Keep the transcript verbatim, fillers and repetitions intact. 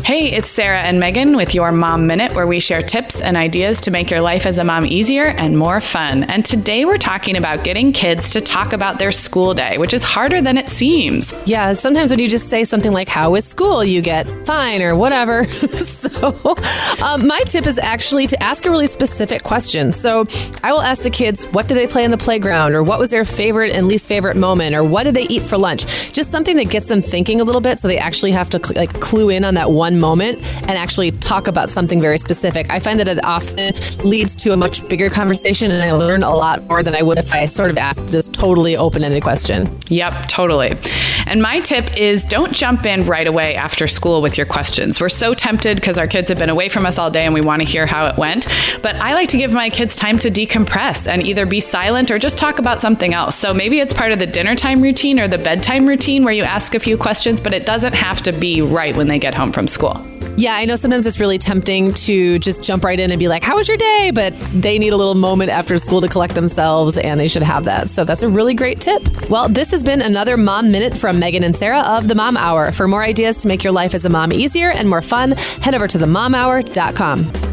Hey, it's Sarah and Megan with your Mom Minute, where we share tips and ideas to make your life as a mom easier and more fun. And today we're talking about getting kids to talk about their school day, which is harder than it seems. Yeah, sometimes when you just say something like, how was school? You get fine or whatever. so um, my tip is actually to ask a really specific question. So I will ask the kids, what did they play in the playground? Or what was their favorite and least favorite moment? Or what did they eat for lunch? Just something that gets them thinking a little bit so they actually have to like clue in on that one moment and actually talk about something very specific. I find that it often leads to a much bigger conversation, and I learn a lot more than I would if I sort of asked this totally open-ended question. Yep, totally. And my tip is don't jump in right away after school with your questions. We're so tempted because our kids have been away from us all day and we want to hear how it went. But I like to give my kids time to decompress and either be silent or just talk about something else. So maybe it's part of the dinner time routine or the bedtime routine where you ask a few questions, but it doesn't have to be right when they get home from school. Yeah, I know sometimes it's really tempting to just jump right in and be like, how was your day? But they need a little moment after school to collect themselves, and they should have that. So that's a really great tip. Well, this has been another Mom Minute from Megan and Sarah of The Mom Hour. For more ideas to make your life as a mom easier and more fun, head over to the mom hour dot com.